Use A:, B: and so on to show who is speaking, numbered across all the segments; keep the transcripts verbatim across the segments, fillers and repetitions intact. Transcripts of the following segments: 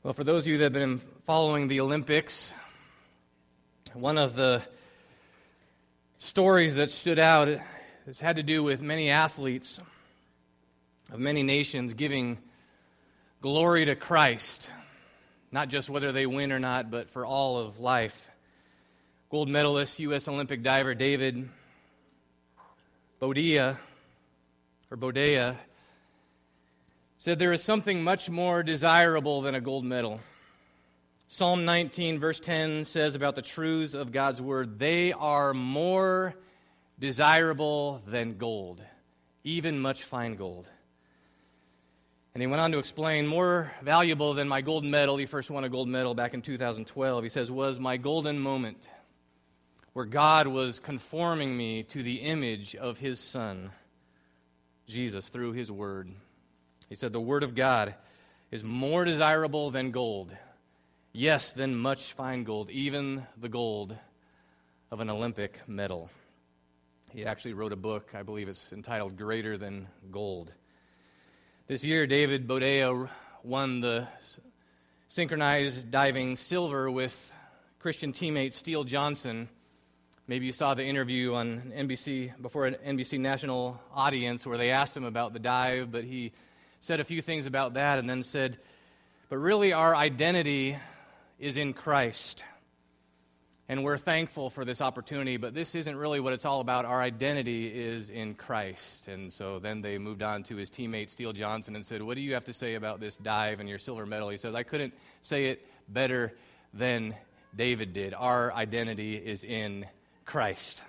A: Well, for those of you that have been following the Olympics, one of the stories that stood out has had to do with many athletes of many nations giving glory to Christ, not just whether they win or not, but for all of life. Gold medalist, U S Olympic diver David Bodea, or Bodea, said there is something much more desirable than a gold medal. Psalm nineteen, verse ten says about the truths of God's word, they are more desirable than gold, even much fine gold. And he went on to explain, more valuable than my gold medal, he first won a gold medal back in two thousand twelve, he says, was my golden moment where God was conforming me to the image of his Son, Jesus, through his word. He said, the word of God is more desirable than gold. Yes, than much fine gold, even the gold of an Olympic medal. He actually wrote a book, I believe it's entitled Greater Than Gold. This year, David Bodea won the synchronized diving silver with Christian teammate Steele Johnson. Maybe you saw the interview on N B C, before an N B C national audience, where they asked him about the dive, but he said a few things about that and then said, but really our identity is in Christ. And we're thankful for this opportunity, but this isn't really what it's all about. Our identity is in Christ. And so then they moved on to his teammate, Steele Johnson, and said, what do you have to say about this dive and your silver medal? He says, I couldn't say it better than David did. Our identity is in Christ.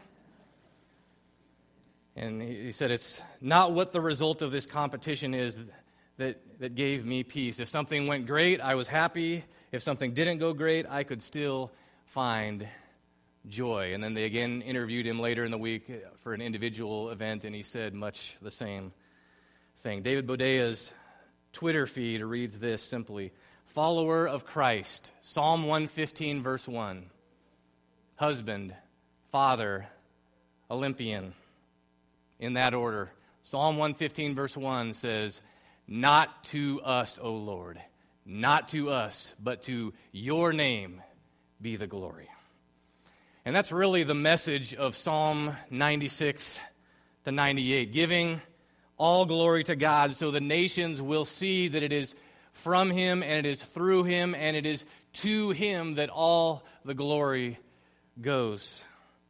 A: And he said, it's not what the result of this competition is that, that gave me peace. If something went great, I was happy. If something didn't go great, I could still find joy. And then they again interviewed him later in the week for an individual event, and he said much the same thing. David Bodea's Twitter feed reads this simply, follower of Christ, Psalm one fifteen, verse one, husband, father, Olympian. In that order, Psalm one fifteen, verse one says, not to us, O Lord, not to us, but to your name be the glory. And that's really the message of Psalm ninety-six to ninety-eight, giving all glory to God so the nations will see that it is from him and it is through him and it is to him that all the glory goes.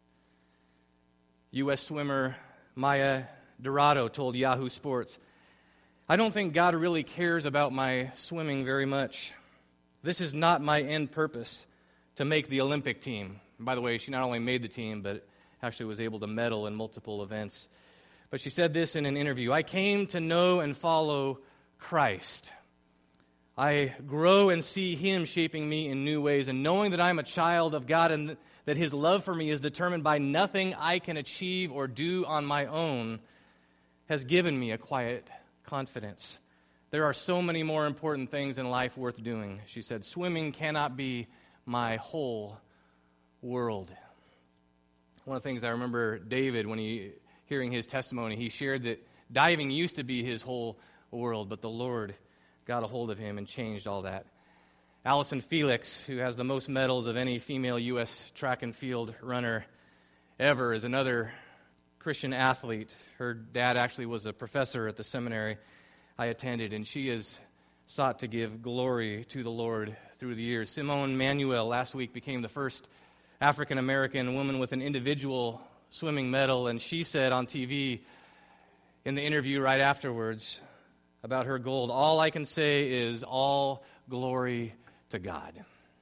A: U S swimmer Maya Dorado told Yahoo Sports, I don't think God really cares about my swimming very much. This is not my end purpose, to make the Olympic team. And by the way, she not only made the team, but actually was able to medal in multiple events. But she said this in an interview, I came to know and follow Christ. I grow and see him shaping me in new ways, and knowing that I'm a child of God and that his love for me is determined by nothing I can achieve or do on my own has given me a quiet confidence. There are so many more important things in life worth doing. She said, swimming cannot be my whole world. One of the things I remember David, when he hearing his testimony, he shared that diving used to be his whole world, but the Lord got a hold of him and changed all that. Allison Felix, who has the most medals of any female U S track and field runner ever, is another Christian athlete. Her dad actually was a professor at the seminary I attended, and she has sought to give glory to the Lord through the years. Simone Manuel last week became the first African-American woman with an individual swimming medal, and she said on T V in the interview right afterwards about her gold, all I can say is all glory to God.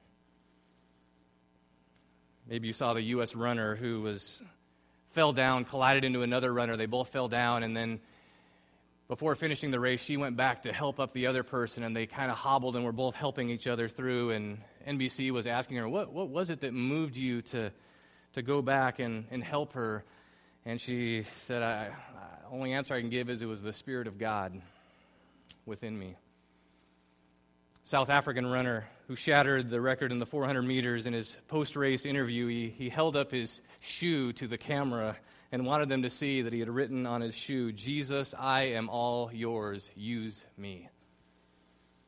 A: Maybe you saw the U S runner who was fell down, collided into another runner. They both fell down, and then before finishing the race, she went back to help up the other person, and they kind of hobbled and were both helping each other through, and N B C was asking her, what, what was it that moved you to, to go back and, and help her? And she said, I, the only answer I can give is it was the Spirit of God within me. South African runner who shattered the record in the four hundred meters, in his post-race interview, he, he held up his shoe to the camera and wanted them to see that he had written on his shoe, Jesus, I am all yours, use me.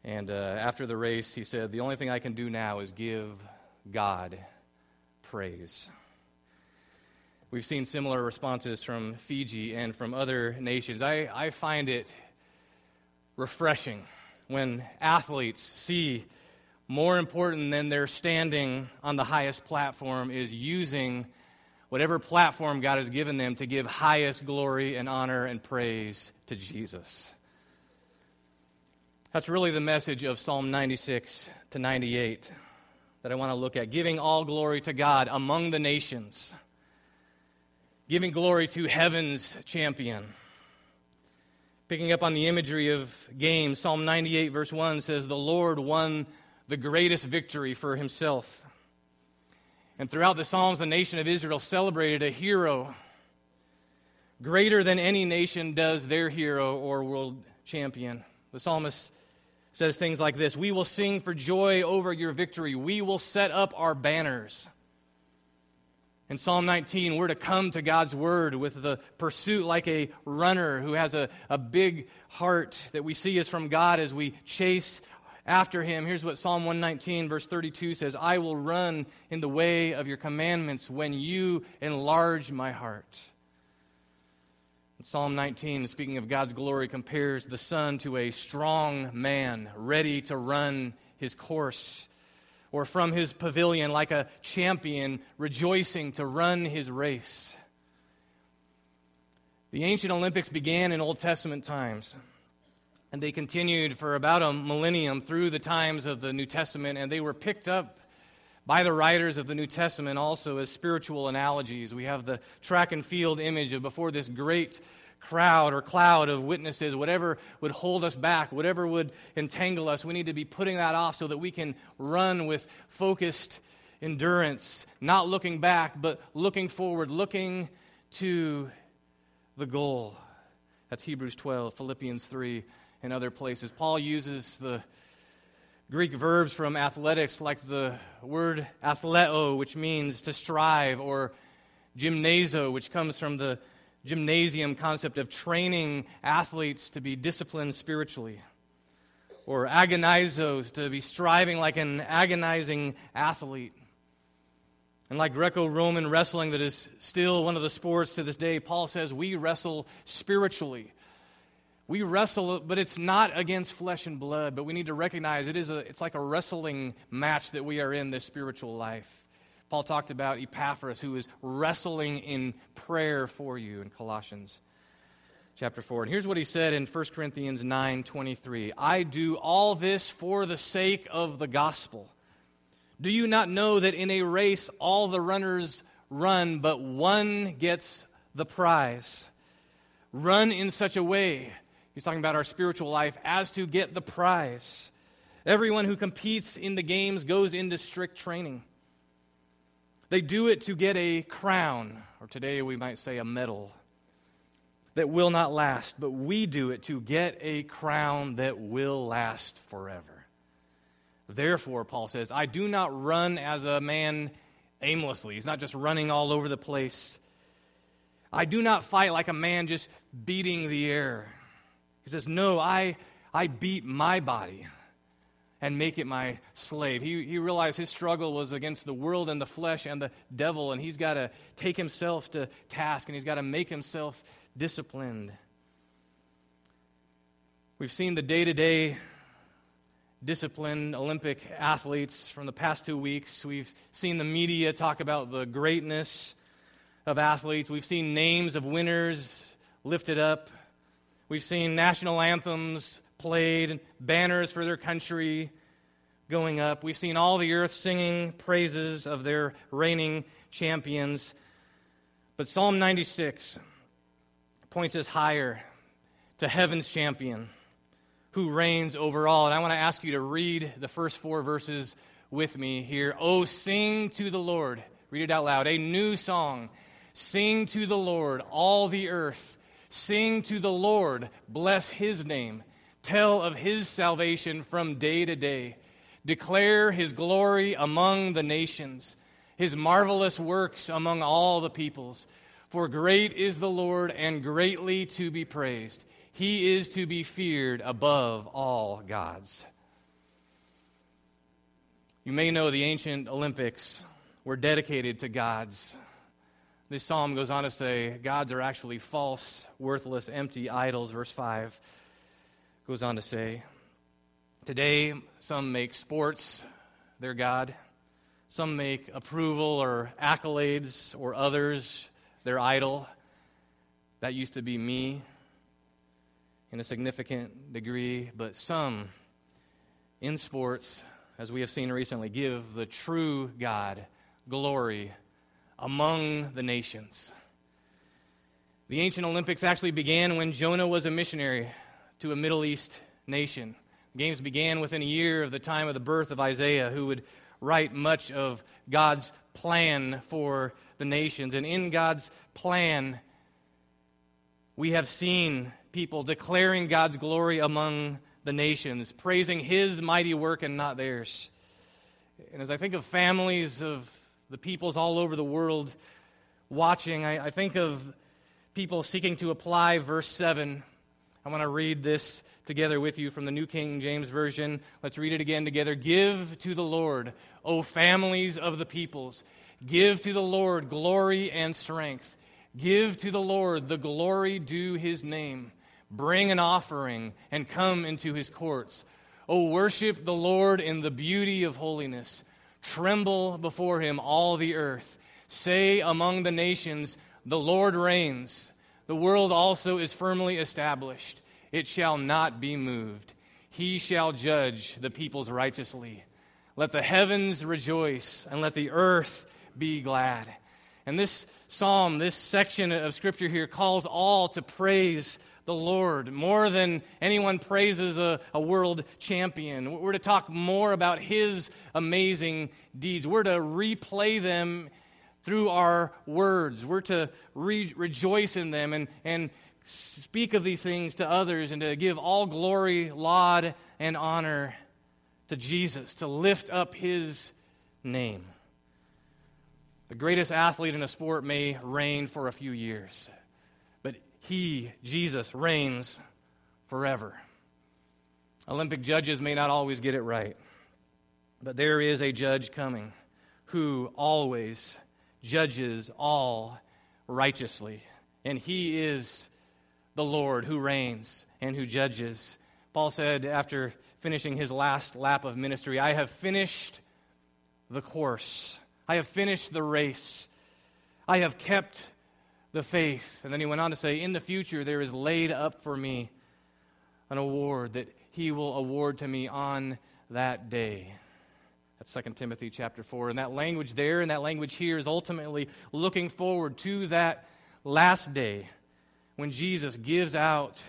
A: And uh, after the race, he said, the only thing I can do now is give God praise. We've seen similar responses from Fiji and from other nations. I, I find it refreshing when athletes see more important than their standing on the highest platform is using whatever platform God has given them to give highest glory and honor and praise to Jesus. That's really the message of Psalm ninety-six to ninety-eight that I want to look at. Giving all glory to God among the nations. Giving glory to heaven's champion. Picking up on the imagery of games, Psalm ninety-eight verse one says, the Lord won the greatest victory for himself. And throughout the Psalms, the nation of Israel celebrated a hero greater than any nation does their hero or world champion. The psalmist says things like this, we will sing for joy over your victory. We will set up our banners. In Psalm nineteen, we're to come to God's word with the pursuit like a runner who has a, a big heart that we see is from God as we chase after him. Here's what Psalm one nineteen, verse thirty-two says, I will run in the way of your commandments when you enlarge my heart. In Psalm nineteen, speaking of God's glory, compares the son to a strong man ready to run his course, or from his pavilion like a champion rejoicing to run his race. The ancient Olympics began in Old Testament times, and they continued for about a millennium through the times of the New Testament, and they were picked up by the writers of the New Testament also as spiritual analogies. We have the track and field image of before this great crowd or cloud of witnesses, whatever would hold us back, whatever would entangle us, we need to be putting that off so that we can run with focused endurance, not looking back, but looking forward, looking to the goal. That's Hebrews twelve, Philippians three, and other places. Paul uses the Greek verbs from athletics like the word athleo, which means to strive, or gymnazo, which comes from the gymnasium concept of training athletes to be disciplined spiritually, or agonizo, to be striving like an agonizing athlete. And like Greco-Roman wrestling that is still one of the sports to this day, Paul says we wrestle spiritually. We wrestle, but it's not against flesh and blood, but we need to recognize it is a, it's like a wrestling match that we are in this spiritual life. Paul talked about Epaphras, who is wrestling in prayer for you in Colossians chapter four. And here's what he said in First Corinthians nine twenty-three. I do all this for the sake of the gospel. Do you not know that in a race all the runners run, but one gets the prize? Run in such a way, he's talking about our spiritual life, as to get the prize. Everyone who competes in the games goes into strict training. They do it to get a crown, or today we might say a medal, that will not last. But we do it to get a crown that will last forever. Therefore, Paul says, I do not run as a man aimlessly. He's not just running all over the place. I do not fight like a man just beating the air. He says, no, I, I beat my body and make it my slave. He, he realized his struggle was against the world and the flesh and the devil, and he's got to take himself to task, and he's got to make himself disciplined. We've seen the day-to-day disciplined Olympic athletes from the past two weeks. We've seen the media talk about the greatness of athletes. We've seen names of winners lifted up. We've seen national anthems played, banners for their country going up. We've seen all the earth singing praises of their reigning champions. But Psalm ninety-six points us higher to heaven's champion who reigns over all. And I want to ask you to read the first four verses with me here. Oh, sing to the Lord. Read it out loud. A new song. Sing to the Lord, all the earth. Sing to the Lord. Bless his name. Tell of his salvation from day to day. Declare his glory among the nations, his marvelous works among all the peoples. For great is the Lord and greatly to be praised. He is to be feared above all gods. You may know the ancient Olympics were dedicated to gods. This psalm goes on to say, gods are actually false, worthless, empty idols. Verse five goes on to say, today some make sports their god. Some make approval or accolades or others their idol. That used to be me in a significant degree, but some in sports, as we have seen recently, give the true God glory among the nations. The ancient Olympics actually began when Jonah was a missionary to a Middle East nation. The games began within a year of the time of the birth of Isaiah, who would write much of God's plan for the nations. And in God's plan, we have seen people declaring God's glory among the nations, praising His mighty work and not theirs. And as I think of families of the peoples all over the world watching, I, I think of people seeking to apply verse seven. I want to read this together with you from the New King James Version. Let's read it again together. Give to the Lord, O families of the peoples. Give to the Lord glory and strength. Give to the Lord the glory due His name. Bring an offering and come into His courts. O worship the Lord in the beauty of holiness. Tremble before Him, all the earth. Say among the nations, the Lord reigns. The world also is firmly established. It shall not be moved. He shall judge the peoples righteously. Let the heavens rejoice, and let the earth be glad. And this psalm, this section of Scripture here, calls all to praise the Lord more than anyone praises a, a world champion. We're to talk more about His amazing deeds. We're to replay them through our words. We're to re- rejoice in them and, and speak of these things to others and to give all glory, laud, and honor to Jesus, to lift up His name. The greatest athlete in a sport may reign for a few years, but He, Jesus, reigns forever. Olympic judges may not always get it right, but there is a judge coming who always judges all righteously. And He is the Lord who reigns and who judges. Paul said after finishing his last lap of ministry, I have finished the course. I have finished the race. I have kept the faith. And then he went on to say, in the future there is laid up for me an award that He will award to me on that day. That's Second Timothy chapter four. And that language there and that language here is ultimately looking forward to that last day when Jesus gives out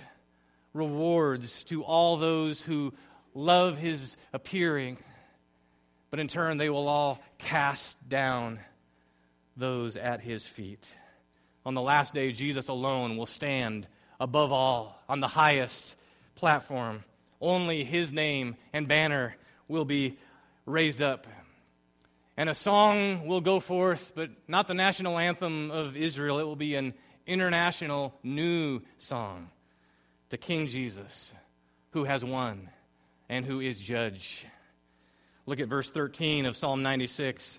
A: rewards to all those who love His appearing, but in turn they will all cast down those at His feet. On the last day, Jesus alone will stand above all on the highest platform. Only His name and banner will be raised up. And a song will go forth, but not the national anthem of Israel. It will be an international new song to King Jesus, who has won and who is judge. Look at verse thirteen of Psalm ninety-six.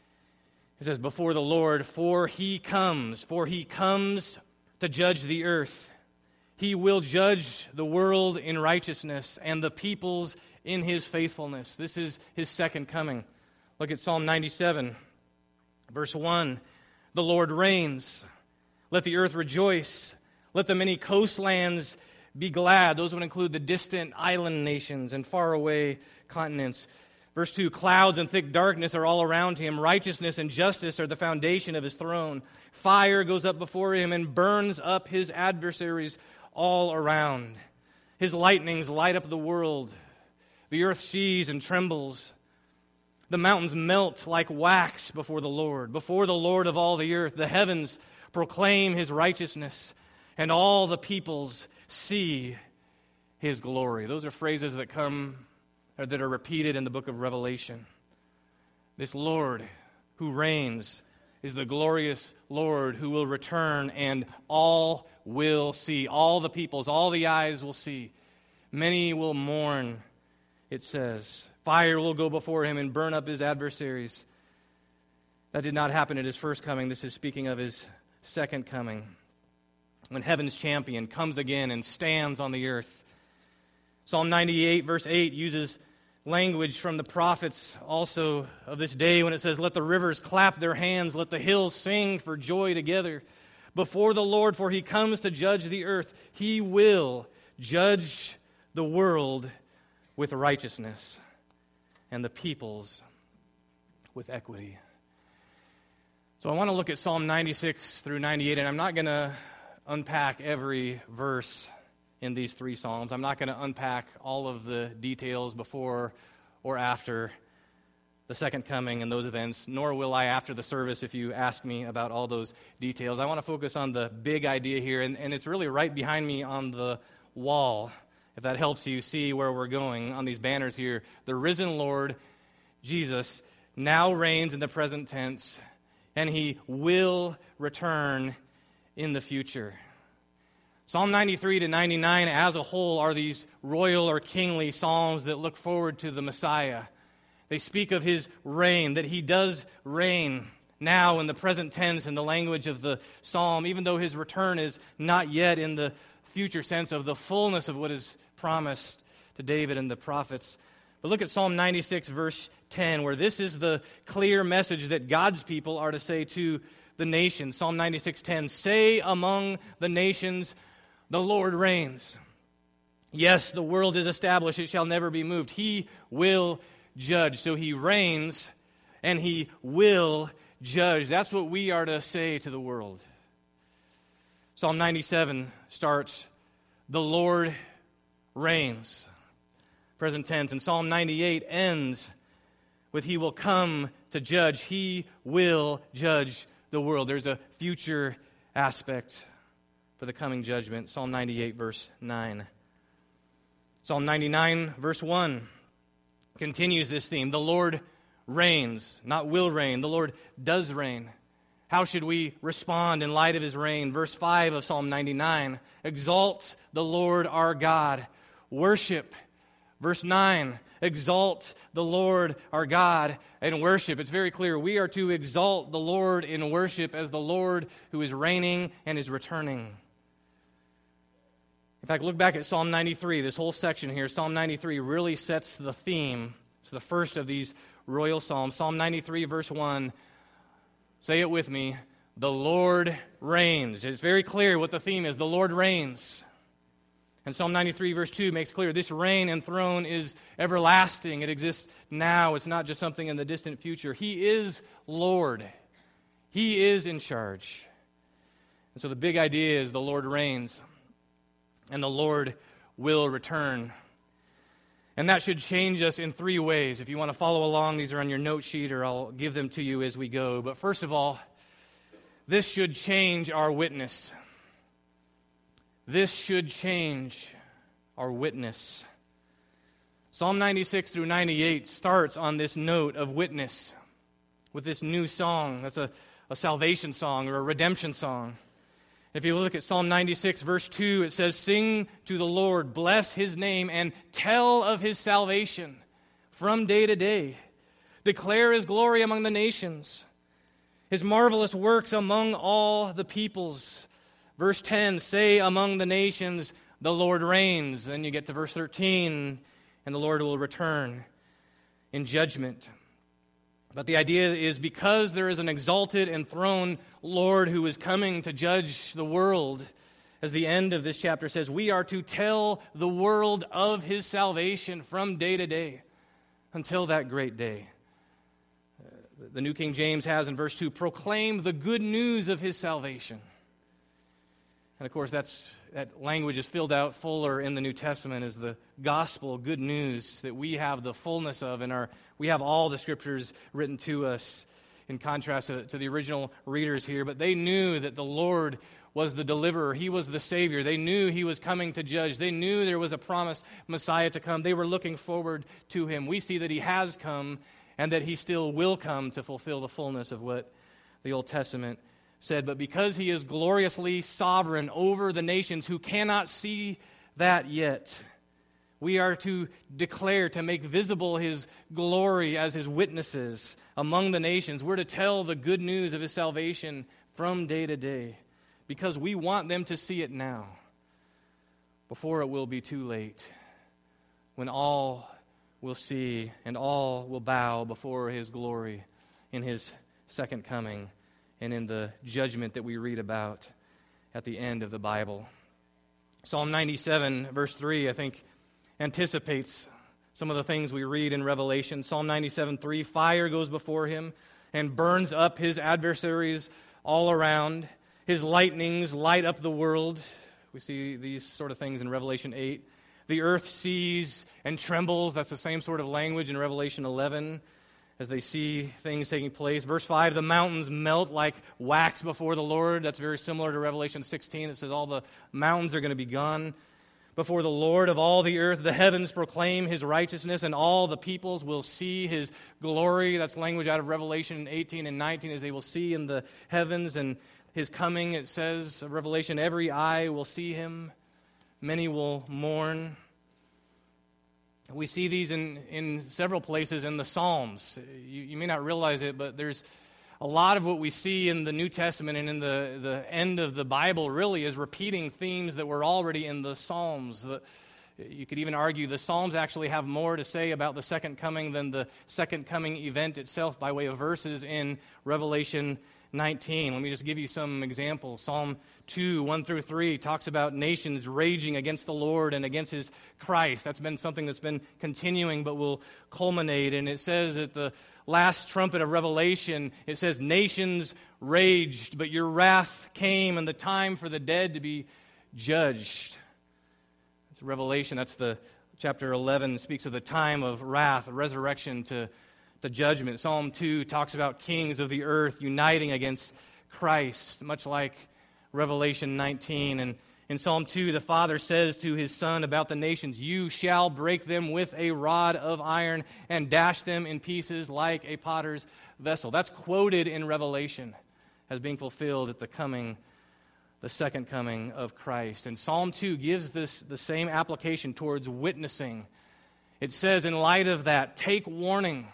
A: It says, before the Lord, for He comes, for He comes to judge the earth. He will judge the world in righteousness and the peoples in His faithfulness. This is His second coming. Look at Psalm ninety-seven, verse one. The Lord reigns. Let the earth rejoice. Let the many coastlands be glad. Those would include the distant island nations and faraway continents. Verse two, clouds and thick darkness are all around Him. Righteousness and justice are the foundation of His throne. Fire goes up before Him and burns up His adversaries all around. His lightnings light up the world. The earth sees and trembles. The mountains melt like wax before the Lord. Before the Lord of all the earth, the heavens proclaim His righteousness, and all the peoples see His glory. Those are phrases that come, or that are repeated in the book of Revelation. This Lord who reigns is the glorious Lord who will return, and all will see. All the peoples, all the eyes will see. Many will mourn it says. Fire will go before him and burn up his adversaries. That did not happen at his first coming. This is speaking of his second coming, when heaven's champion comes again and stands on the earth. Psalm ninety-eight, verse eight, uses language from the prophets also of this day when it says, "Let the rivers clap their hands, let the hills sing for joy together before the Lord, for he comes to judge the earth. He will judge the world with righteousness and the peoples with equity." So I want to look at Psalm ninety-six through ninety-eight, and I'm not going to unpack every verse in these three Psalms. I'm not going to unpack all of the details before or after the second coming and those events, nor will I after the service if you ask me about all those details. I want to focus on the big idea here, and, and it's really right behind me on the wall, if that helps you see where we're going on these banners here. The risen Lord, Jesus, now reigns in the present tense, and he will return in the future. Psalm ninety-three to ninety-nine as a whole are these royal or kingly psalms that look forward to the Messiah. They speak of his reign, that he does reign now in the present tense in the language of the psalm, even though his return is not yet in the future sense of the fullness of what is promised to David and the prophets. But look at Psalm ninety-six, verse ten, where this is the clear message that God's people are to say to the nations. Psalm ninety-six ten, "Say among the nations, the Lord reigns. Yes, the world is established, it shall never be moved. He will judge." So he reigns and he will judge. That's what we are to say to the world. Psalm ninety-seven starts, "The Lord reigns," present tense. And Psalm ninety-eight ends with, "He will come to judge." He will judge the world. There's a future aspect for the coming judgment. Psalm ninety-eight, verse nine. Psalm ninety-nine, verse one continues this theme. The Lord reigns, not will reign. The Lord does reign. How should we respond in light of his reign? Verse five of Psalm ninety-nine, "Exalt the Lord our God. Worship." Verse nine, "Exalt the Lord our God and worship." It's very clear. We are to exalt the Lord in worship as the Lord who is reigning and is returning. In fact, look back at Psalm ninety-three. This whole section here, Psalm ninety-three, really sets the theme. It's the first of these royal psalms. Psalm ninety-three, verse one. Say it with me. The Lord reigns. It's very clear what the theme is. The Lord reigns. And Psalm ninety-three, verse two makes clear this reign and throne is everlasting. It exists now. It's not just something in the distant future. He is Lord. He is in charge. And so the big idea is the Lord reigns, and the Lord will return. And that should change us in three ways. If you want to follow along, these are on your note sheet, or I'll give them to you as we go. But first of all, this should change our witness. This should change our witness. Psalm ninety-six through ninety-eight starts on this note of witness with this new song. That's a, a salvation song or a redemption song. If you look at Psalm ninety-six, verse two, it says, "Sing to the Lord, bless his name, and tell of his salvation from day to day. Declare his glory among the nations, his marvelous works among all the peoples." Verse ten, "Say among the nations, the Lord reigns." Then you get to verse thirteen, "And the Lord will return in judgment." But the idea is because there is an exalted, enthroned Lord who is coming to judge the world, as the end of this chapter says, we are to tell the world of his salvation from day to day until that great day. The New King James has in verse two, "Proclaim the good news of his salvation." And of course, that's, that language is filled out fuller in the New Testament as the gospel, good news that we have the fullness of in our, we have all the scriptures written to us in contrast to, to the original readers here. But they knew that the Lord was the deliverer. He was the Savior. They knew he was coming to judge. They knew there was a promised Messiah to come. They were looking forward to him. We see that he has come and that he still will come to fulfill the fullness of what the Old Testament said. But because he is gloriously sovereign over the nations who cannot see that yet, We are to declare, to make visible his glory as his witnesses among the nations. We're to tell the good news of his salvation from day to day because we want them to see it now before it will be too late, when all will see and all will bow before his glory in his second coming and in the judgment that we read about at the end of the Bible. Psalm ninety-seven, verse three, I think, anticipates some of the things we read in Revelation. Psalm ninety-seven, three, fire goes before him and burns up his adversaries all around. His lightnings light up the world. We see these sort of things in Revelation eight. The earth sees and trembles. That's the same sort of language in Revelation eleven as they see things taking place. Verse five, the mountains melt like wax before the Lord. That's very similar to Revelation sixteen. It says all the mountains are going to be gone before the Lord of all the earth. The heavens proclaim his righteousness, and all the peoples will see his glory. That's language out of Revelation eighteen and nineteen, as they will see in the heavens and his coming. It says, Revelation, every eye will see him. Many will mourn. We see these in, in several places in the Psalms. You, you may not realize it, but there's a lot of what we see in the New Testament and in the, the end of the Bible really is repeating themes that were already in the Psalms. The, you could even argue the Psalms actually have more to say about the second coming than the second coming event itself by way of verses in Revelation nineteen. Let me just give you some examples. Psalm two, one through three talks about nations raging against the Lord and against his Christ. That's been something that's been continuing but will culminate. And it says at the last trumpet of Revelation, it says, nations raged, but your wrath came and the time for the dead to be judged. It's Revelation. That's the chapter eleven speaks of the time of wrath, resurrection to the judgment. Psalm two talks about kings of the earth uniting against Christ, much like Revelation nineteen. And in Psalm two, the Father says to his Son about the nations, you shall break them with a rod of iron and dash them in pieces like a potter's vessel. That's quoted in Revelation as being fulfilled at the coming, the second coming of Christ. And Psalm two gives this the same application towards witnessing. It says, in light of that, take warning.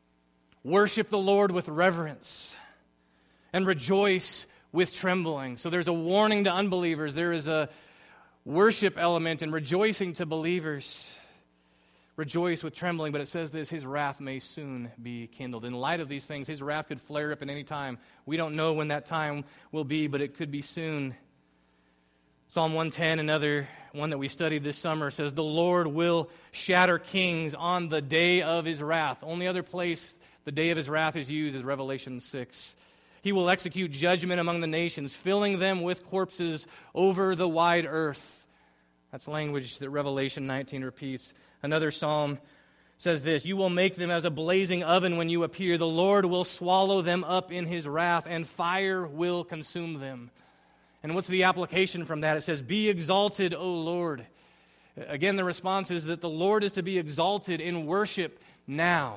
A: Worship the Lord with reverence and rejoice with trembling. So there's a warning to unbelievers. There is a worship element and rejoicing to believers. Rejoice with trembling, but it says this, his wrath may soon be kindled. In light of these things, his wrath could flare up at any time. We don't know when that time will be, but it could be soon. Psalm one ten, another one that we studied this summer, says, the Lord will shatter kings on the day of his wrath. Only other place the day of his wrath is used is Revelation six. He will execute judgment among the nations, filling them with corpses over the wide earth. That's language that Revelation nineteen repeats. Another psalm says this, you will make them as a blazing oven when you appear. The Lord will swallow them up in his wrath, and fire will consume them. And what's the application from that? It says, be exalted, O Lord. Again, the response is that the Lord is to be exalted in worship now,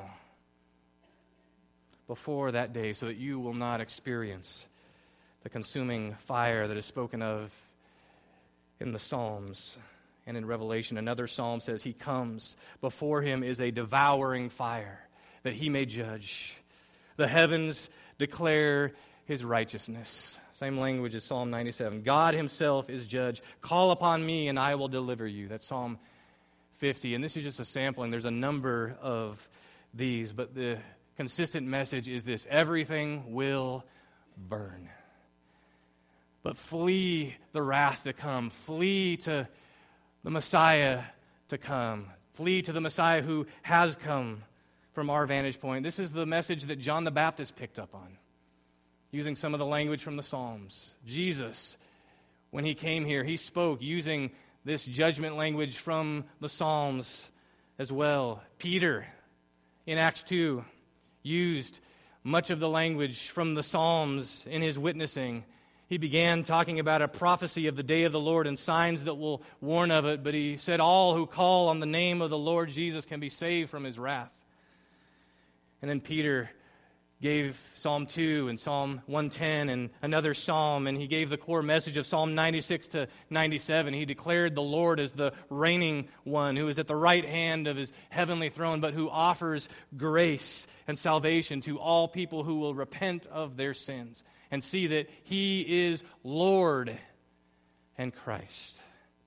A: before that day, so that you will not experience the consuming fire that is spoken of in the Psalms and in Revelation. Another psalm says, he comes. Before him is a devouring fire, that he may judge. The heavens declare his righteousness. Same language as Psalm ninety-seven. God himself is judge. Call upon me and I will deliver you. That's Psalm fifty. And this is just a sampling. There's a number of these, but the consistent message is this, everything will burn. But flee the wrath to come. Flee to the Messiah to come. Flee to the Messiah who has come from our vantage point. This is the message that John the Baptist picked up on, using some of the language from the Psalms. Jesus, when he came here, he spoke using this judgment language from the Psalms as well. Peter, in Acts two, used much of the language from the Psalms in his witnessing. He began talking about a prophecy of the day of the Lord and signs that will warn of it, but he said all who call on the name of the Lord Jesus can be saved from his wrath. And then Peter gave Psalm two and Psalm one ten and another psalm, and he gave the core message of Psalm ninety-six to ninety-seven. He declared the Lord as the reigning one who is at the right hand of his heavenly throne, but who offers grace and salvation to all people who will repent of their sins and see that he is Lord and Christ.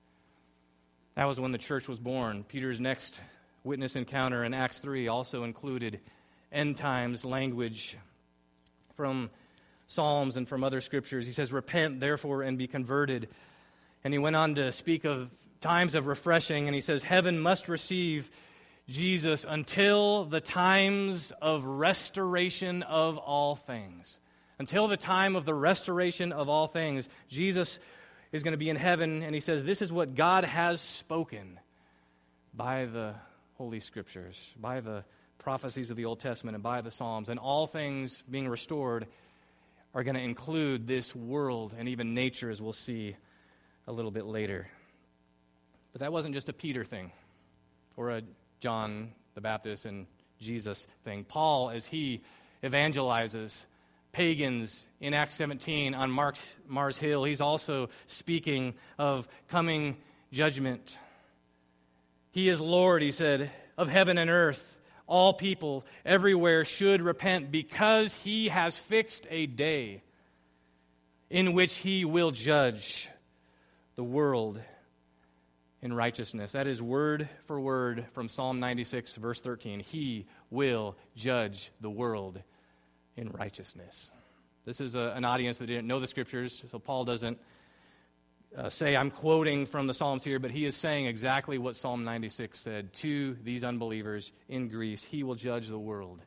A: That was when the church was born. Peter's next witness encounter in Acts three also included end times language from Psalms and from other scriptures. He says, "Repent, therefore, and be converted." And he went on to speak of times of refreshing, and he says, "Heaven must receive Jesus until the times of restoration of all things." Until the time of the restoration of all things, Jesus is going to be in heaven, and he says, this is what God has spoken by the Holy Scriptures, by the prophecies of the Old Testament and by the Psalms, and all things being restored are going to include this world and even nature, as we'll see a little bit later. But that wasn't just a Peter thing or a John the Baptist and Jesus thing. Paul, as he evangelizes pagans in Acts seventeen on Mark's, Mars Hill, he's also speaking of coming judgment. He is Lord, he said, of heaven and earth. All people everywhere should repent because he has fixed a day in which he will judge the world in righteousness. That is word for word from Psalm ninety-six, verse thirteen. He will judge the world in righteousness. This is a, an audience that didn't know the Scriptures, so Paul doesn't Uh, say I'm quoting from the Psalms here, but he is saying exactly what Psalm ninety-six said to these unbelievers in Greece. He will judge the world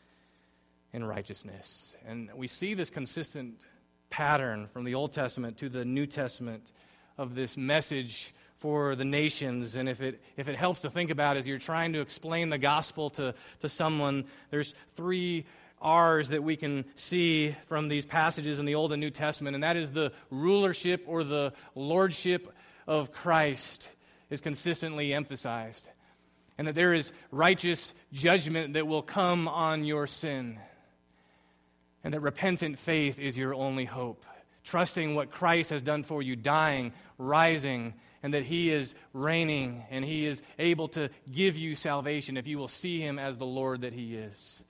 A: in righteousness. And we see this consistent pattern from the Old Testament to the New Testament of this message for the nations. And if it if it helps to think about as you're trying to explain the gospel to, to someone, there's three R's that we can see from these passages in the Old and New Testament, and that is the rulership or the lordship of Christ is consistently emphasized, and that there is righteous judgment that will come on your sin, and that repentant faith is your only hope, trusting what Christ has done for you, dying, rising, and that he is reigning, and he is able to give you salvation if you will see him as the Lord that he is.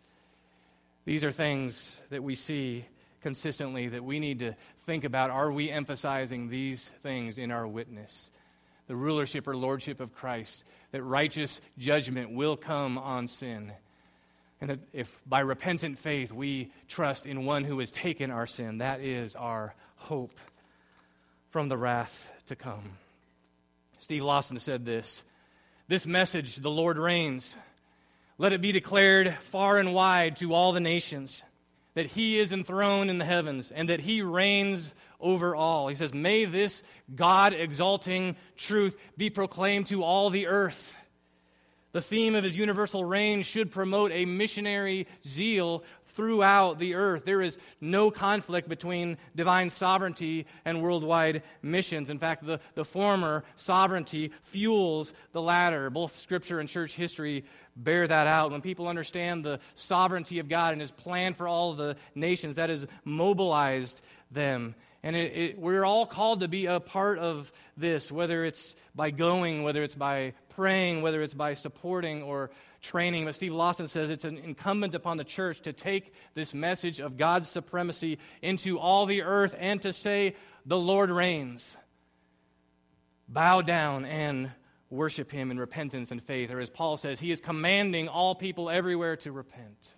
A: These are things that we see consistently that we need to think about. Are we emphasizing these things in our witness? The rulership or lordship of Christ, that righteous judgment will come on sin, and that if by repentant faith we trust in one who has taken our sin, that is our hope from the wrath to come. Steve Lawson said this, "This message, the Lord reigns, let it be declared far and wide to all the nations that he is enthroned in the heavens and that he reigns over all." He says, may this God-exalting truth be proclaimed to all the earth. The theme of his universal reign should promote a missionary zeal throughout the earth. There is no conflict between divine sovereignty and worldwide missions. In fact, the, the former sovereignty fuels the latter. Both Scripture and church history bear that out. When people understand the sovereignty of God and his plan for all the nations, that has mobilized them. And it, it, we're all called to be a part of this, whether it's by going, whether it's by praying, whether it's by supporting or training. But Steve Lawson says it's an incumbent upon the church to take this message of God's supremacy into all the earth and to say, the Lord reigns. Bow down and worship him in repentance and faith. Or as Paul says, he is commanding all people everywhere to repent.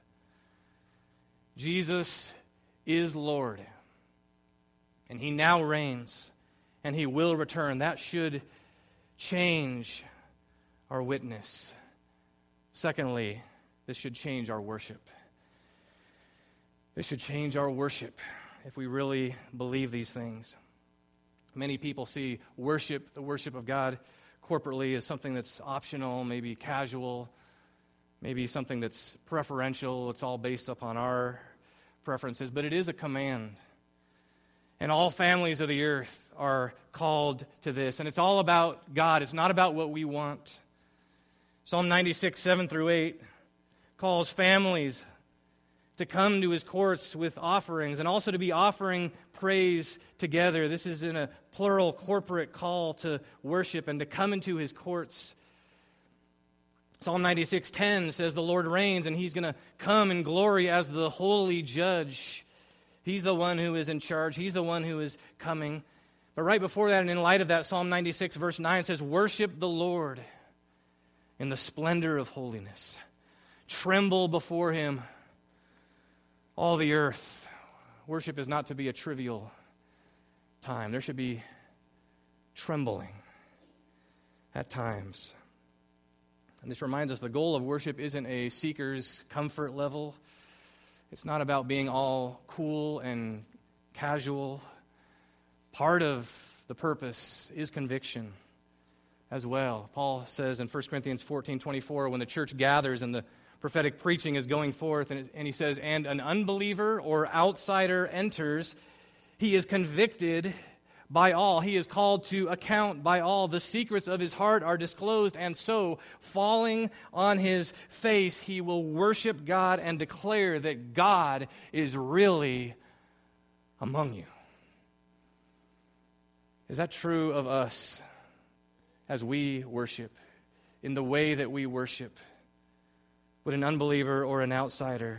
A: Jesus is Lord. And he now reigns, and he will return. That should change our witness. Secondly, this should change our worship. This should change our worship if we really believe these things. Many people see worship, the worship of God, corporately as something that's optional, maybe casual, maybe something that's preferential. It's all based upon our preferences, but it is a command. And all families of the earth are called to this. And it's all about God. It's not about what we want. Psalm ninety-six, seven through eight calls families to come to his courts with offerings, and also to be offering praise together. This is in a plural corporate call to worship and to come into his courts. Psalm ninety-six ten says the Lord reigns, and he's going to come in glory as the holy judge. He's the one who is in charge. He's the one who is coming. But right before that, and in light of that, Psalm ninety-six verse nine says, worship the Lord in the splendor of holiness. Tremble before him, all the earth. Worship is not to be a trivial time. There should be trembling at times. And this reminds us the goal of worship isn't a seeker's comfort level. It's not about being all cool and casual. Part of the purpose is conviction as well. Paul says in First Corinthians fourteen twenty-four, when the church gathers and the prophetic preaching is going forth, and, and he says, and an unbeliever or outsider enters, he is convicted by all. He is called to account by all. The secrets of his heart are disclosed, and so, falling on his face, he will worship God and declare that God is really among you. Is that true of us as we worship, in the way that we worship? Would an unbeliever or an outsider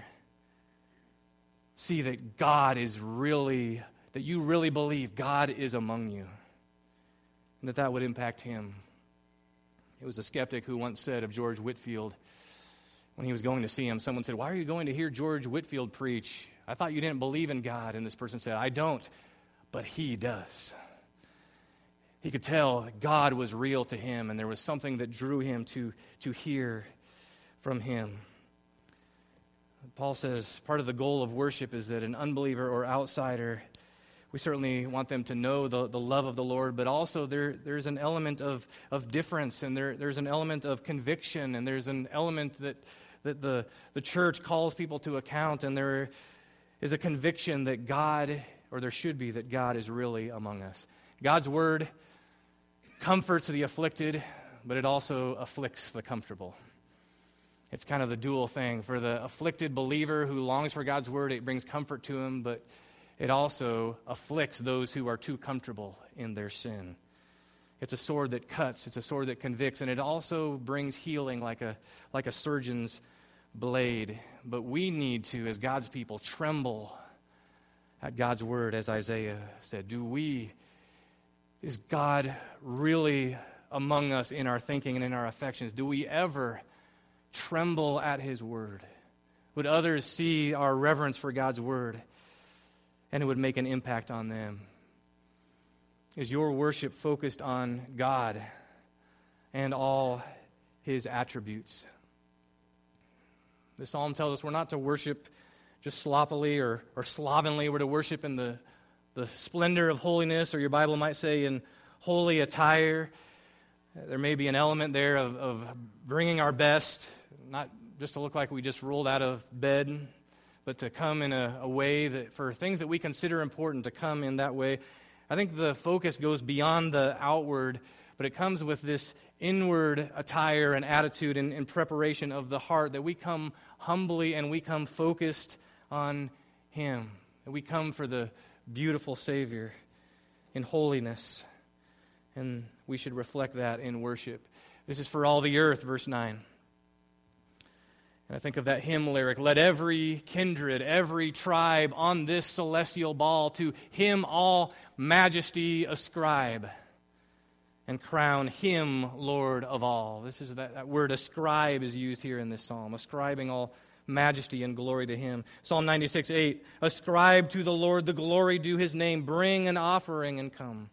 A: see that God is really, that you really believe God is among you, and that that would impact him? It was a skeptic who once said of George Whitefield, when he was going to see him, someone said, why are you going to hear George Whitefield preach? I thought you didn't believe in God. And this person said, I don't, but he does. He could tell that God was real to him, and there was something that drew him to, to hear from him. Paul says part of the goal of worship is that an unbeliever or outsider, we certainly want them to know the, the love of the Lord, but also there, there's an element of, of difference, and there, there's an element of conviction, and there's an element that, that the, the church calls people to account, and there is a conviction that God, or there should be, that God is really among us. God's word comforts the afflicted, but it also afflicts the comfortable. It's kind of the dual thing. For the afflicted believer who longs for God's word, it brings comfort to him, but it also afflicts those who are too comfortable in their sin. It's a sword that cuts, it's a sword that convicts, and it also brings healing like a, like a surgeon's blade. But we need to, as God's people, tremble at God's word, as Isaiah said. Do we, is God really among us in our thinking and in our affections? Do we ever tremble at his word? Would others see our reverence for God's word, and it would make an impact on them? Is your worship focused on God and all his attributes? The psalm tells us we're not to worship just sloppily or, or slovenly. We're to worship in the, the splendor of holiness, or your Bible might say in holy attire. There may be an element there of, of bringing our best, not just to look like we just rolled out of bed, but to come in a, a way that, for things that we consider important, to come in that way. I think the focus goes beyond the outward, but it comes with this inward attire and attitude and, and preparation of the heart, that we come humbly and we come focused on him, that we come for the beautiful Savior in holiness, and we should reflect that in worship. This is for all the earth, verse nine. And I think of that hymn lyric, let every kindred, every tribe on this celestial ball to him all majesty ascribe, and crown him Lord of all. This is that, that word ascribe is used here in this psalm, ascribing all majesty and glory to him. Psalm ninety-six eight, ascribe to the Lord the glory due his name, bring an offering and come.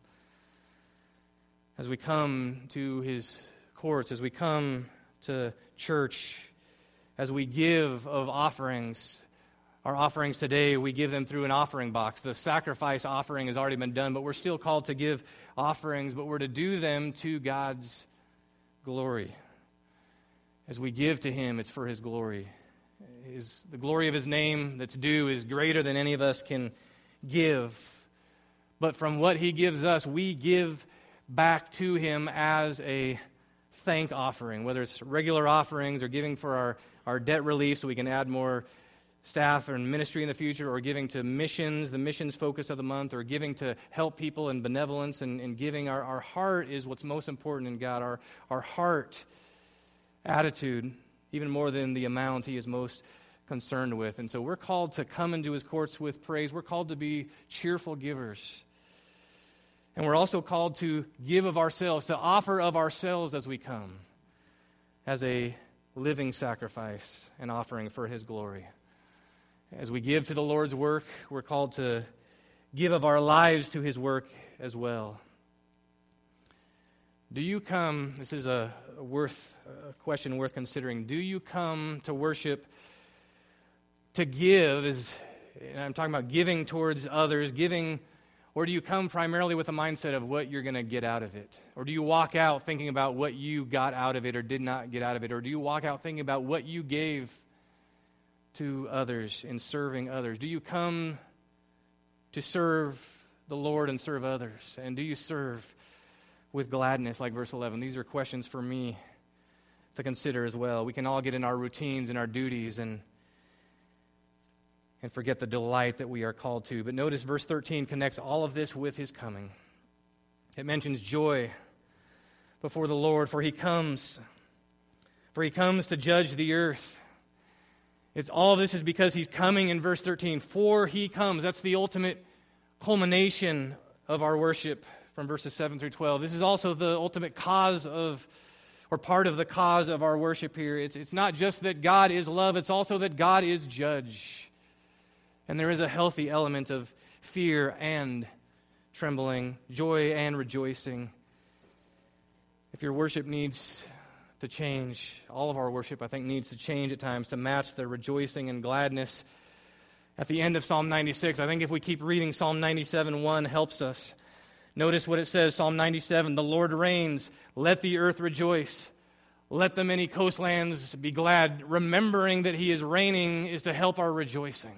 A: As we come to his courts, as we come to church, as we give of offerings, our offerings today, we give them through an offering box. The sacrifice offering has already been done, but we're still called to give offerings, but we're to do them to God's glory. As we give to him, it's for his glory. His, the glory of his name that's due is greater than any of us can give. But from what he gives us, we give back to him as a thank offering, whether it's regular offerings or giving for our, our debt relief so we can add more staff or in ministry in the future, or giving to missions, the missions focus of the month, or giving to help people and benevolence and, and giving. Our, our heart is what's most important in God. Our, our heart attitude, even more than the amount he is most concerned with. And so we're called to come into his courts with praise. We're called to be cheerful givers. And we're also called to give of ourselves, to offer of ourselves as we come, as a living sacrifice and offering for his glory. As we give to the Lord's work, we're called to give of our lives to his work as well. Do you come, this is a worth a question worth considering, do you come to worship to give, is, and I'm talking about giving towards others, giving, or do you come primarily with a mindset of what you're going to get out of it? Or do you walk out thinking about what you got out of it or did not get out of it? Or do you walk out thinking about what you gave to others in serving others? Do you come to serve the Lord and serve others? And do you serve with gladness, like verse eleven? These are questions for me to consider as well. We can all get in our routines and our duties and and forget the delight that we are called to. But notice verse thirteen connects all of this with his coming. It mentions joy before the Lord, for he comes. For he comes to judge the earth. It's all of this is because he's coming in verse thirteen. For he comes. That's the ultimate culmination of our worship from verses seven through twelve. This is also the ultimate cause of, or part of the cause of our worship here. It's, it's not just that God is love, it's also that God is judge. And there is a healthy element of fear and trembling, joy and rejoicing. If your worship needs to change, all of our worship, I think, needs to change at times to match the rejoicing and gladness at the end of Psalm ninety-six. I think if we keep reading, Psalm ninety-seven one helps us. Notice what it says, Psalm ninety-seven, the Lord reigns, let the earth rejoice. Let the many coastlands be glad. Remembering that he is reigning is to help our rejoicing.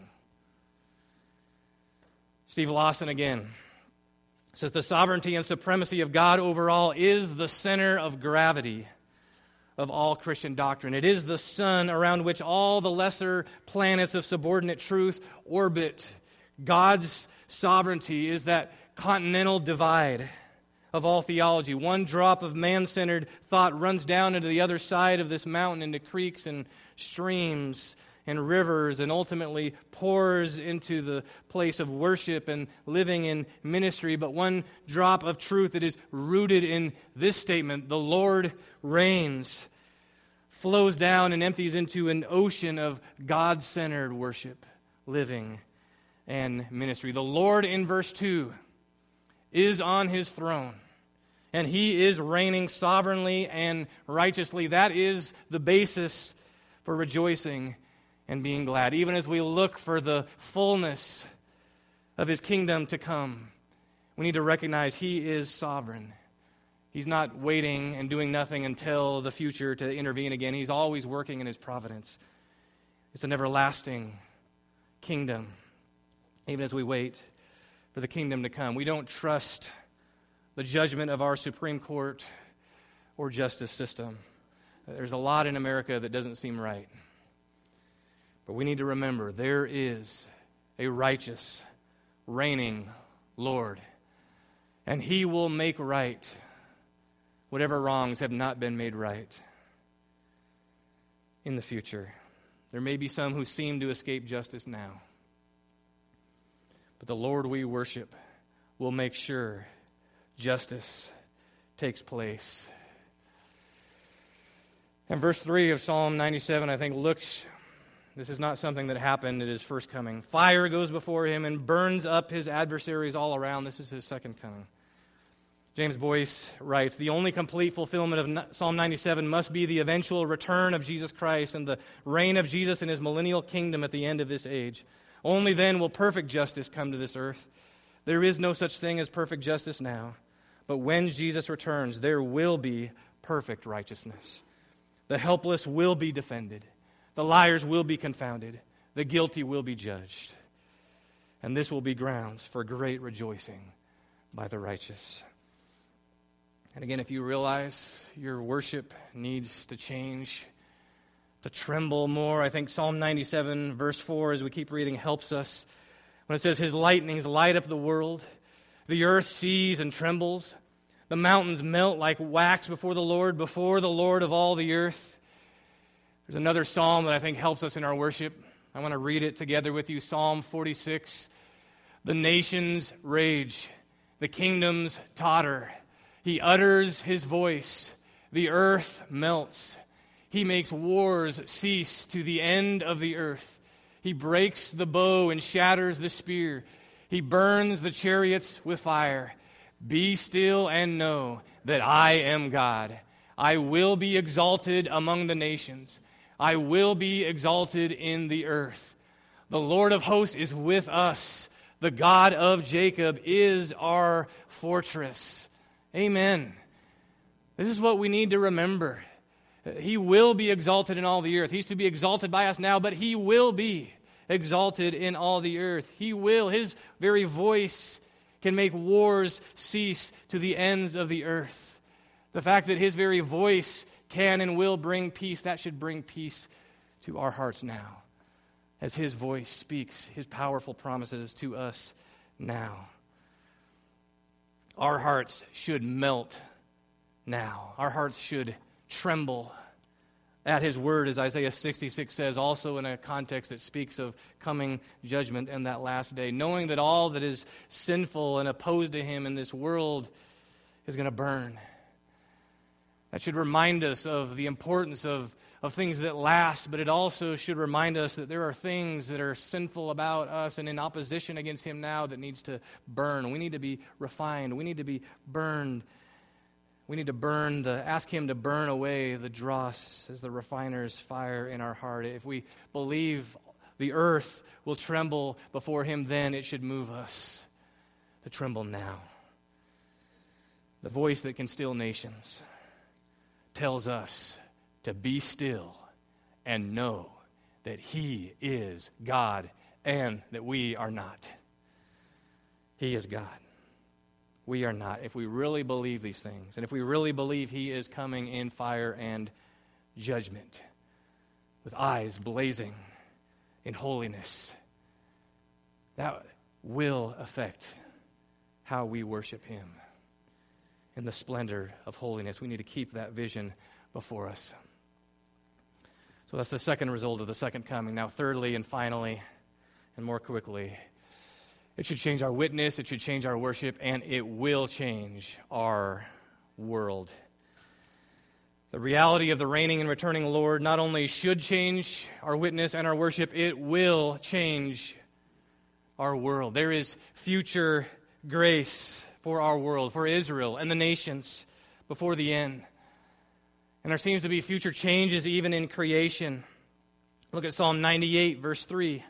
A: Steve Lawson again says the sovereignty and supremacy of God over all is the center of gravity of all Christian doctrine. It is the sun around which all the lesser planets of subordinate truth orbit. God's sovereignty is that continental divide of all theology. One drop of man-centered thought runs down into the other side of this mountain into creeks and streams and rivers, and ultimately pours into the place of worship and living in ministry. But one drop of truth that is rooted in this statement, the Lord reigns, flows down and empties into an ocean of God-centered worship, living, and ministry. The Lord, in verse two, is on his throne, and he is reigning sovereignly and righteously. That is the basis for rejoicing and being glad. Even as we look for the fullness of his kingdom to come, we need to recognize he is sovereign. He's not waiting and doing nothing until the future to intervene again. He's always working in his providence. It's an everlasting kingdom, even as we wait for the kingdom to come. We don't trust the judgment of our Supreme Court or justice system. There's a lot in America that doesn't seem right. But we need to remember there is a righteous, reigning Lord, and he will make right whatever wrongs have not been made right in the future. There may be some who seem to escape justice now, but the Lord we worship will make sure justice takes place. And verse three of Psalm ninety-seven, I think, looks, this is not something that happened at his first coming. Fire goes before him and burns up his adversaries all around. This is his second coming. James Boyce writes, the only complete fulfillment of Psalm ninety-seven must be the eventual return of Jesus Christ and the reign of Jesus in his millennial kingdom at the end of this age. Only then will perfect justice come to this earth. There is no such thing as perfect justice now, but when Jesus returns, there will be perfect righteousness. The helpless will be defended. The liars will be confounded. The guilty will be judged. And this will be grounds for great rejoicing by the righteous. And again, if you realize your worship needs to change, to tremble more. I think Psalm ninety-seven, verse four, as we keep reading, helps us. When it says, his lightnings light up the world, the earth sees and trembles, the mountains melt like wax before the Lord, before the Lord of all the earth. There's another psalm that I think helps us in our worship. I want to read it together with you. Psalm forty-six. The nations rage, the kingdoms totter. He utters his voice, the earth melts. He makes wars cease to the end of the earth. He breaks the bow and shatters the spear. He burns the chariots with fire. Be still and know that I am God. I will be exalted among the nations. I will be exalted in the earth. The Lord of hosts is with us. The God of Jacob is our fortress. Amen. This is what we need to remember. He will be exalted in all the earth. He's to be exalted by us now, but he will be exalted in all the earth. He will. His very voice can make wars cease to the ends of the earth. The fact that his very voice can and will bring peace, that should bring peace to our hearts now, as his voice speaks his powerful promises to us now. Our hearts should melt now. Our hearts should tremble at his word, as Isaiah sixty-six says, also in a context that speaks of coming judgment in that last day, knowing that all that is sinful and opposed to him in this world is going to burn. That should remind us of the importance of, of things that last, but it also should remind us that there are things that are sinful about us and in opposition against him now that needs to burn. We need to be refined. We need to be burned. We need to burn the, ask him to burn away the dross as the refiner's fire in our heart. If we believe the earth will tremble before him, then it should move us to tremble now. The voice that can still nations tells us to be still and know that he is God and that we are not. He is God. We are not. If we really believe these things, and if we really believe he is coming in fire and judgment, with eyes blazing in holiness, that will affect how we worship him. In the splendor of holiness, we need to keep that vision before us. So that's the second result of the second coming. Now, thirdly and finally, and more quickly, it should change our witness, it should change our worship, and it will change our world. The reality of the reigning and returning Lord not only should change our witness and our worship, it will change our world. There is future grace for our world, for Israel and the nations before the end. And there seems to be future changes even in creation. Look at Psalm ninety-eight, verse three.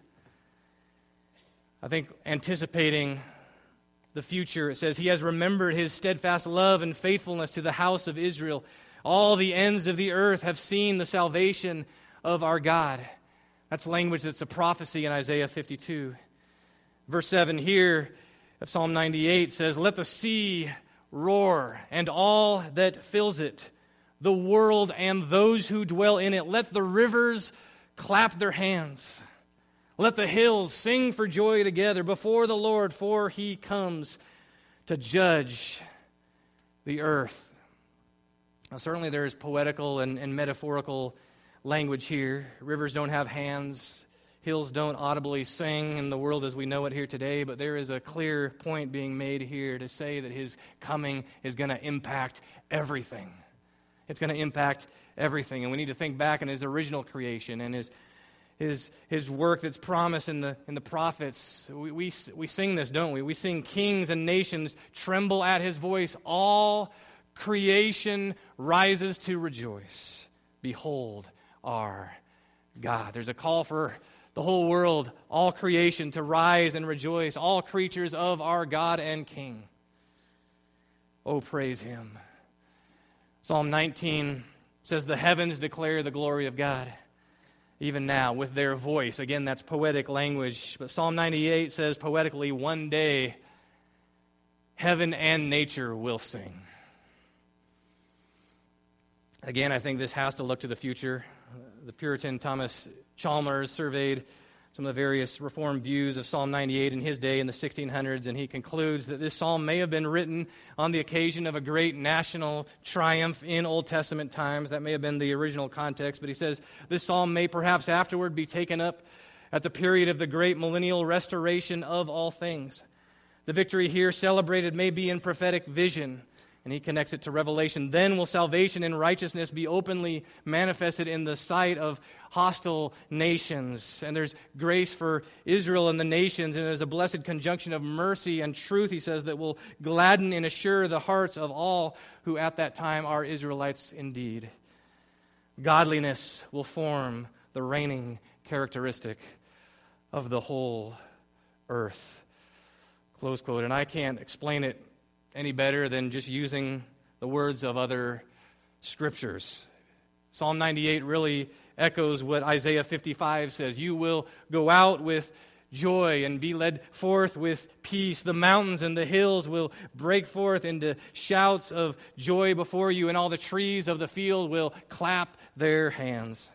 A: I think anticipating the future, it says, he has remembered his steadfast love and faithfulness to the house of Israel. All the ends of the earth have seen the salvation of our God. That's language that's a prophecy in Isaiah fifty-two. Verse seven here of Psalm ninety-eight says, let the sea roar and all that fills it, the world and those who dwell in it. Let the rivers clap their hands. Let the hills sing for joy together before the Lord, for he comes to judge the earth. Now, certainly there is poetical and, and metaphorical language here. Rivers don't have hands. Hills don't audibly sing in the world as we know it here today, but there is a clear point being made here to say that his coming is going to impact everything. It's going to impact everything. And we need to think back on his original creation and his His, his work that's promised in the in the prophets. We, we, we sing this, don't we? We sing, kings and nations tremble at his voice. All creation rises to rejoice. Behold our God. There's a call for the whole world, all creation, to rise and rejoice. All creatures of our God and King. Oh, praise him. Psalm nineteen says, the heavens declare the glory of God. Even now, with their voice. Again, that's poetic language. But Psalm ninety-eight says poetically, one day, heaven and nature will sing. Again, I think this has to look to the future. the Puritan Thomas Chalmers surveyed some of the various Reformed views of Psalm ninety-eight in his day in the sixteen hundreds, and he concludes that this psalm may have been written on the occasion of a great national triumph in Old Testament times. That may have been the original context, but he says this psalm may perhaps afterward be taken up at the period of the great millennial restoration of all things. The victory here celebrated may be in prophetic vision, and he connects it to Revelation. Then will salvation and righteousness be openly manifested in the sight of hostile nations. And there's grace for Israel and the nations, and there's a blessed conjunction of mercy and truth, he says, that will gladden and assure the hearts of all who at that time are Israelites indeed. Godliness will form the reigning characteristic of the whole earth. Close quote. And I can't explain it any better than just using the words of other scriptures. Psalm ninety-eight really echoes what Isaiah fifty-five says. You will go out with joy and be led forth with peace. The mountains and the hills will break forth into shouts of joy before you, and all the trees of the field will clap their hands.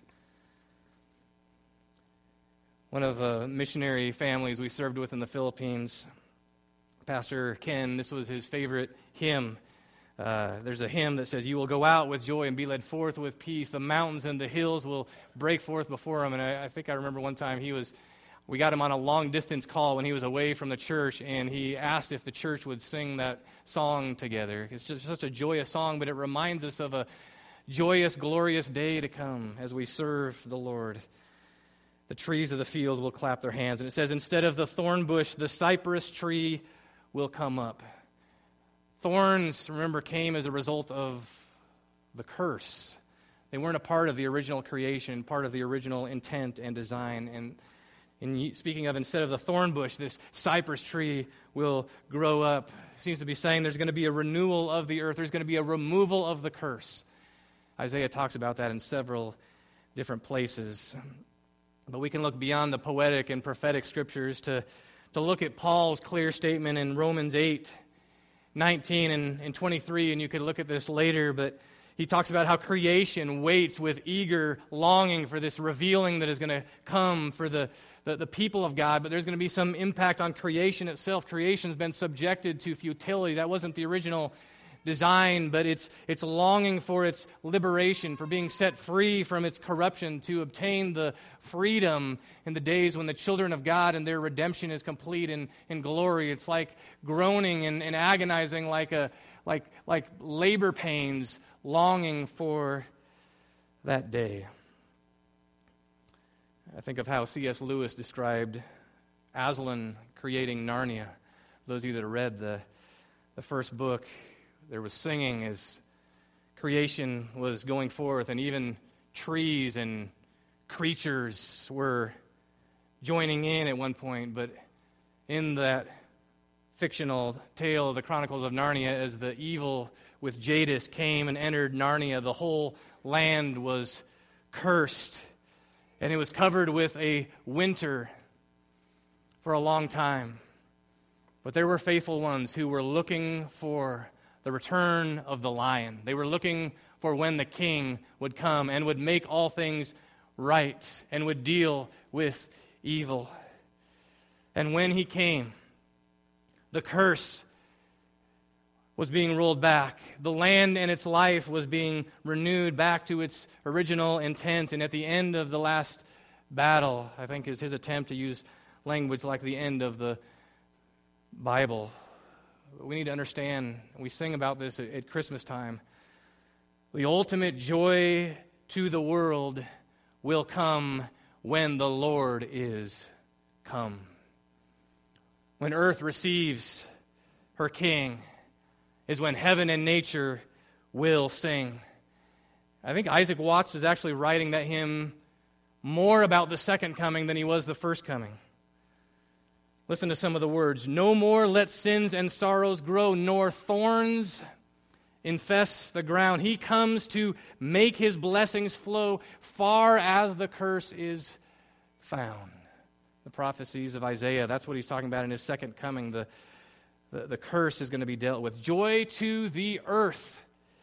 A: One of the missionary families we served with in the Philippines, Pastor Ken, this was his favorite hymn. Uh, there's a hymn that says, you will go out with joy and be led forth with peace. The mountains and the hills will break forth before him. And I, I think I remember one time he was, we got him on a long-distance call when he was away from the church, and he asked if the church would sing that song together. It's just such a joyous song, but it reminds us of a joyous, glorious day to come as we serve the Lord. The trees of the field will clap their hands. And it says, instead of the thorn bush, the cypress tree will come up. Thorns, remember, came as a result of the curse. They weren't a part of the original creation, part of the original intent and design. And in speaking of, instead of the thorn bush, this cypress tree will grow up. It seems to be saying there's going to be a renewal of the earth. There's going to be a removal of the curse. Isaiah talks about that in several different places. But we can look beyond the poetic and prophetic scriptures to to look at Paul's clear statement in Romans eight, nineteen and, and twenty-three, and you could look at this later, but he talks about how creation waits with eager longing for this revealing that is going to come for the, the, the people of God, but there's going to be some impact on creation itself. Creation's been subjected to futility. That wasn't the original design, but it's it's longing for its liberation, for being set free from its corruption, to obtain the freedom in the days when the children of God and their redemption is complete in, in glory. It's like groaning and, and agonizing like a like like labor pains, longing for that day. I think of how C S Lewis described Aslan creating Narnia. For those of you that have read the the first book, there was singing as creation was going forth, and even trees and creatures were joining in at one point. But in that fictional tale, the Chronicles of Narnia, as the evil with Jadis came and entered Narnia, the whole land was cursed, and it was covered with a winter for a long time. But there were faithful ones who were looking for the return of the lion. They were looking for when the king would come and would make all things right and would deal with evil. And when he came, the curse was being rolled back. The land and its life was being renewed back to its original intent. And at the end of the last battle, I think is his attempt to use language like the end of the Bible. We need to understand, we sing about this at, at Christmas time, the ultimate joy to the world will come when the Lord is come. When earth receives her King is when heaven and nature will sing. I think Isaac Watts is actually writing that hymn more about the second coming than he was the first coming. Listen to some of the words. No more let sins and sorrows grow, nor thorns infest the ground. He comes to make his blessings flow far as the curse is found. The prophecies of Isaiah, that's what he's talking about in his second coming. The, the, the curse is going to be dealt with. Joy to the earth.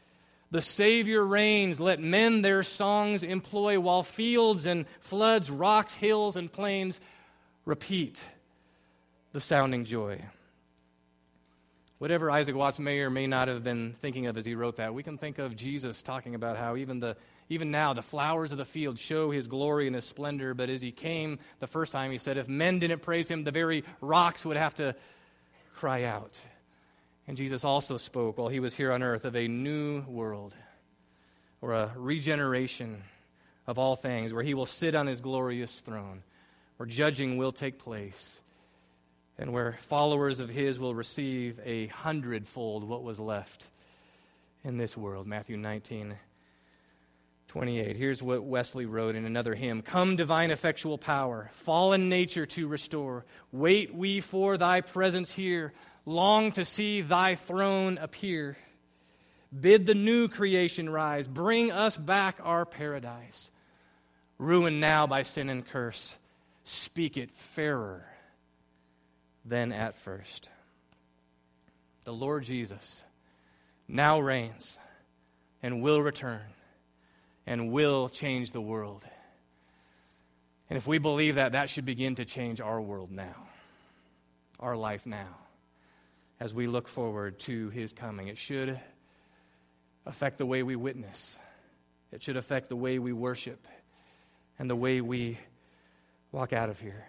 A: The Savior reigns. Let men their songs employ, while fields and floods, rocks, hills, and plains repeat the sounding joy. Whatever Isaac Watts may or may not have been thinking of as he wrote that, we can think of Jesus talking about how even the even now the flowers of the field show his glory and his splendor, but as he came the first time, he said, if men didn't praise him, the very rocks would have to cry out. And Jesus also spoke while he was here on earth of a new world, or a regeneration of all things, where he will sit on his glorious throne, where judging will take place, and where followers of his will receive a hundredfold what was left in this world. Matthew nineteen twenty-eight. Here's what Wesley wrote in another hymn. Come, divine effectual power, fallen nature to restore. Wait we for thy presence here, long to see thy throne appear. Bid the new creation rise, bring us back our paradise. Ruined now by sin and curse, speak it fairer than at first. The Lord Jesus now reigns and will return and will change the world. And if we believe that, that should begin to change our world now, our life now, as we look forward to his coming. It should affect the way we witness. It should affect the way we worship and the way we walk out of here.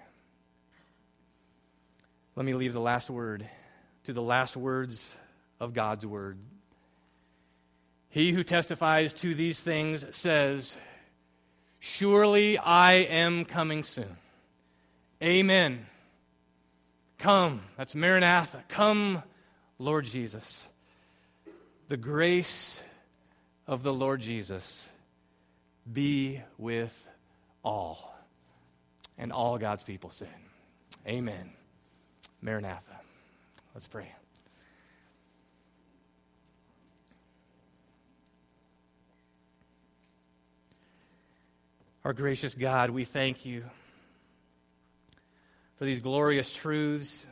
A: Let me leave the last word to the last words of God's word. He who testifies to these things says, surely I am coming soon. Amen. Come, that's Maranatha. Come, Lord Jesus. The grace of the Lord Jesus be with all. And all God's people said, amen. Maranatha. Let's pray. Our gracious God, we thank you for these glorious truths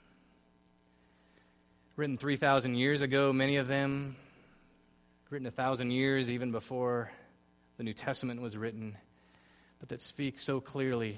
A: written three thousand years ago, many of them written a thousand years even before the New Testament was written, but that speak so clearly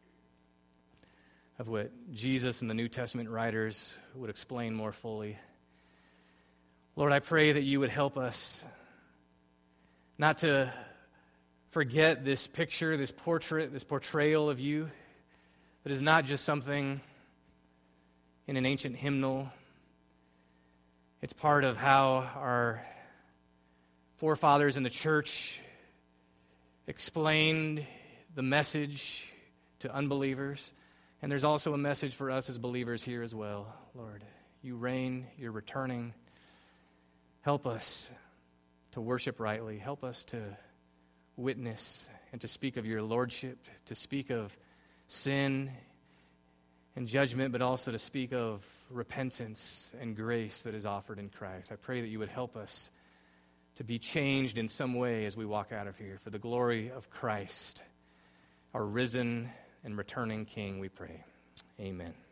A: of what Jesus and the New Testament writers would explain more fully. Lord, I pray that you would help us not to forget this picture, this portrait, this portrayal of you that is not just something in an ancient hymnal. It's part of how our forefathers in the church explained the message to unbelievers. And there's also a message for us as believers here as well. Lord, you reign, you're returning. Help us to worship rightly. Help us to witness and to speak of your lordship, to speak of sin and judgment, but also to speak of repentance and grace that is offered in Christ. I pray that you would help us to be changed in some way as we walk out of here. For the glory of Christ, our risen and returning King, we pray. Amen.